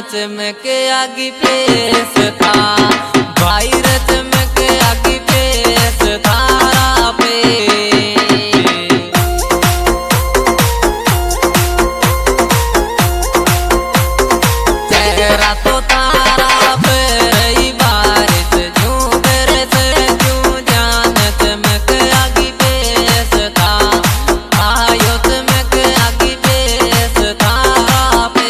चमक आगी पेश था भाई रे चमक आगी पेश थारा पे चेहरा तो तारा पे रही बारिश जूं तेरे से जूं जान चमक आगी पेश था आयो चमक आगी पेश थारा पे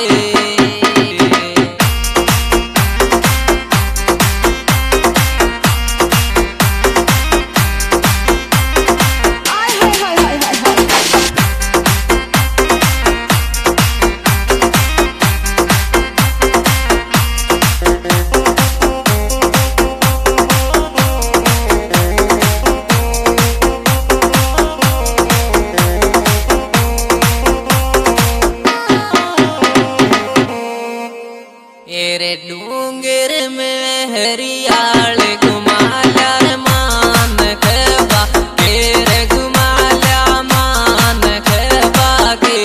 एरे डूंगर में हरियाल घुमाला मान खेबा तेरे घुमाला मान खेबा के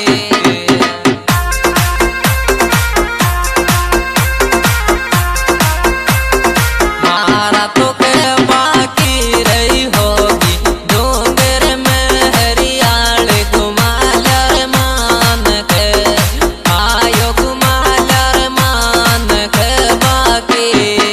मारा तो खेबा की रही होगी डूंगर में हरियाल घुमाला मान के आयो घुमाला मान खेबा के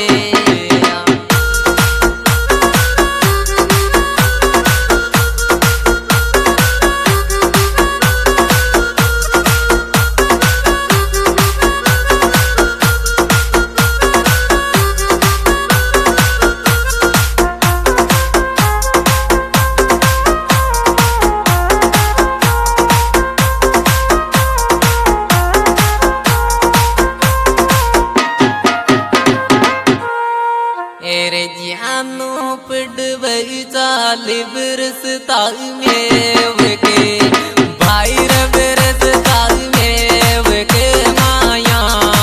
एरे जियानो पड़वई चाली बरसता मेव के भाई रे बरसता मेव के माया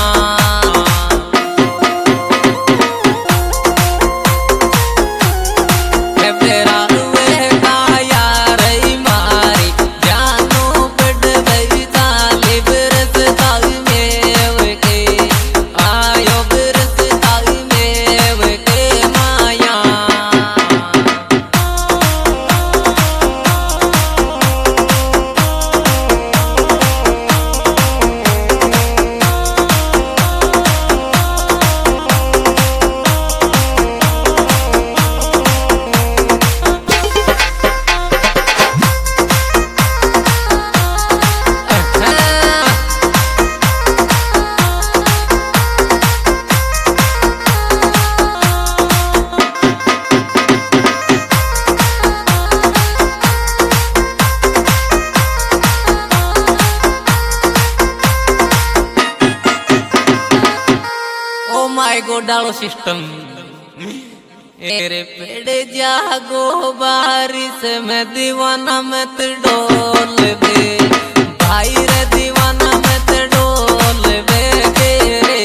तेरा हुए काया रही मारी जानो पड़वई चाली बरसता मेव के आयो बरसता मेव के माया माय गॉड डालो सिस्टम एरे पेड़ जागो बारिश में दीवाना मत डोल दे भाई रे दीवाना मत डोल दे के रे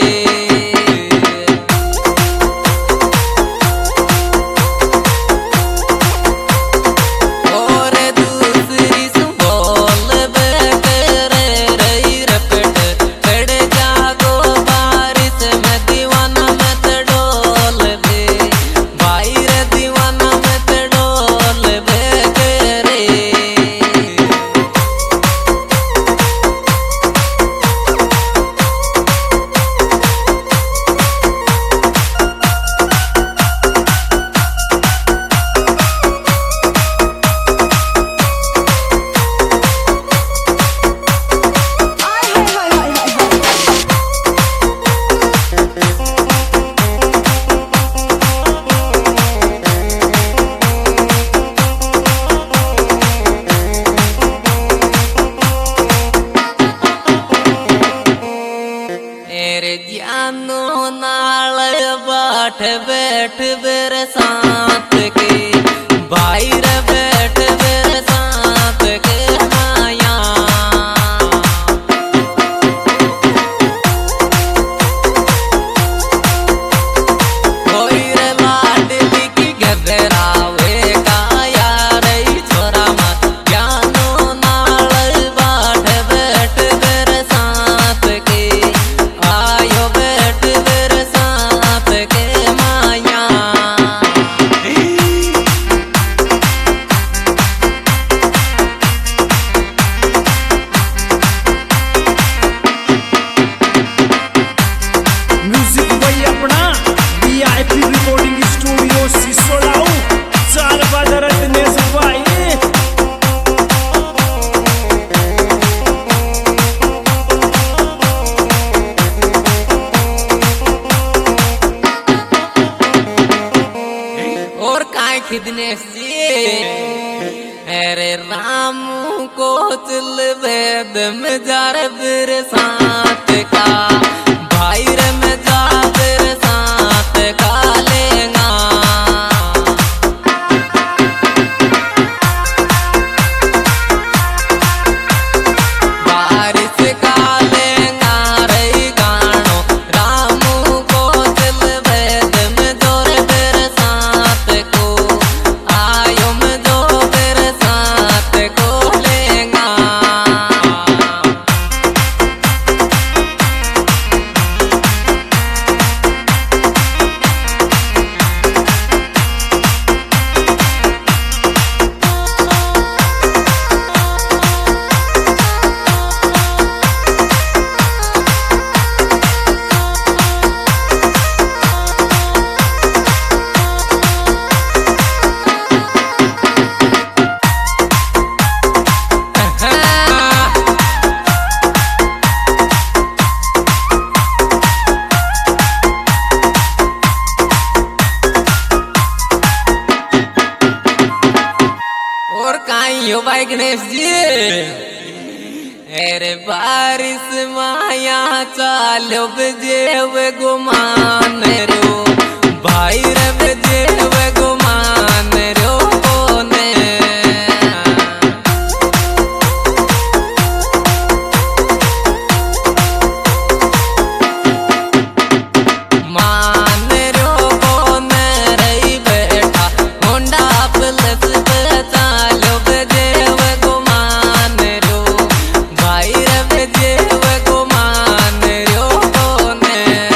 और दूसरी सुबोल दे के रे रही रपट पेड़ जागो बारिश में दीवाना मत डोल दे भाई रे दीवाना मत डोल दे के रे मेरे जानो नाल बाट बैठ बेरे साथ के भाई रे बैठ बेरे साथ के माया कोई रे लाडली की गदरावे काया रही छोरा मत जानो नाल बाट बैठ बेरे साथ के आय देखी दिनेश जी अरे राम को चल वेद में जार बिर साथ का भाई रे में जा बिर साथ का लेगा बारिश का लेगा रे गानो राम को चल वेद में जोर बिर साथ को आयो में जो बिर साथ को लेगा और काई हो भाई गणेश जी अरे बारिश माया चालो बजेव गुमान रो भाई रे बजेव गुमान रो ने मान रो ने रही बेटा मुंडा प्लस चालो बजेव गुमान रो भाई रे बजेव गुमान रो ने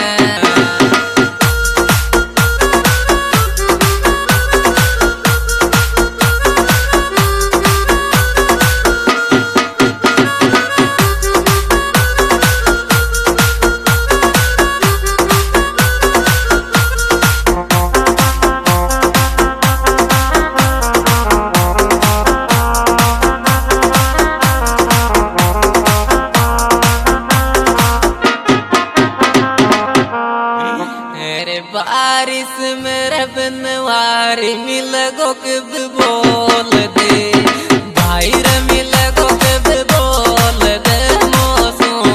अरे बारिश मेरे बनवारी मिल गो कब बोल दे भाई रे मिल गो कब बोल दे मौसम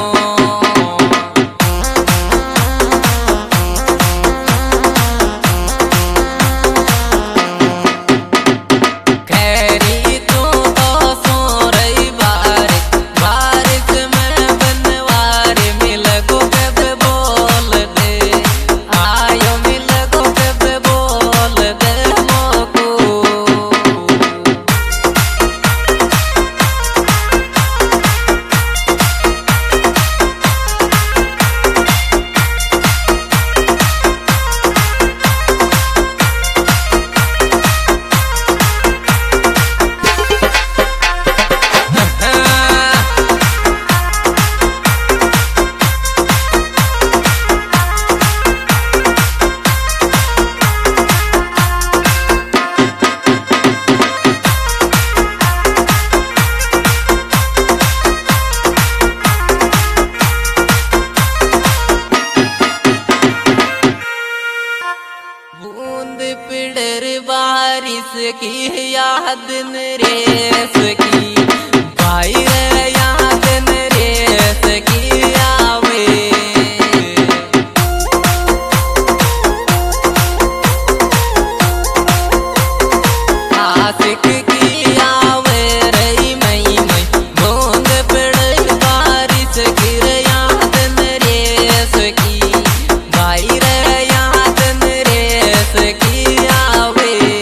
खैरी तू तो सो रही बारिश में बनवारी मिल गो कब बोल दे आयो मिल गो कब बोल दे मोको बूंद पिडर बारिश की याद नरेश की भाई रे याद नरेश की आवे आशिक की आवे रही मई बूंद पिडर बारिश की याद नरेश की भाई रे याद नरेश की आवे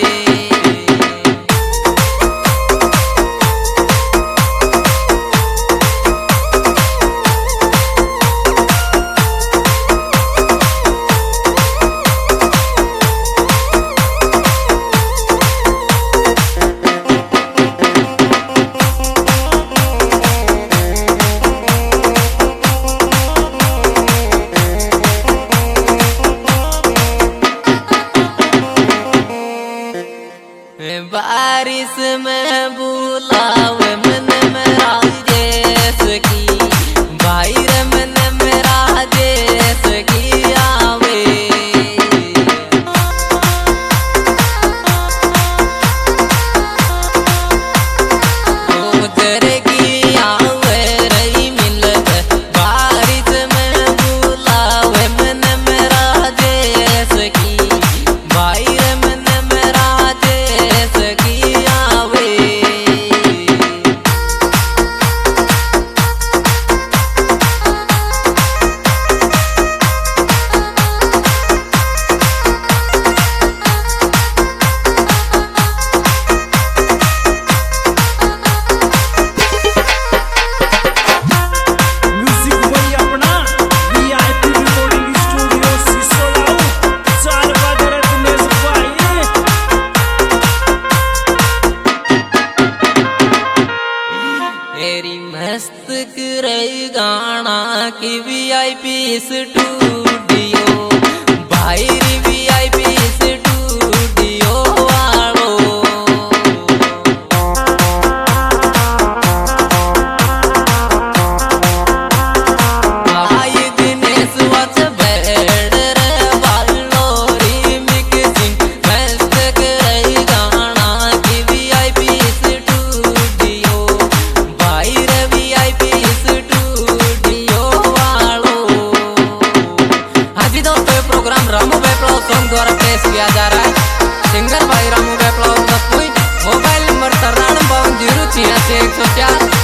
बारिश में बुलावे मन मेरा देश की भाई रे मन मेरा देश की आवे स्टूडियो भाई री VIP स्टूडियो वालो। भाई दिनेश वच भेड़ रे बालो री मिक्सिंग मस्त गई गाना की VIP स्टूडियो भाई रे VIP स्टूडियो वालो। हाजी दोस्तों प्रोग्राम रामू बेपलाव सॉन्ग द्वारा पेश किया जा रहा है। सिंगर भाई रामू बेपलाव मोबाइल नंबर 93 52 86 104।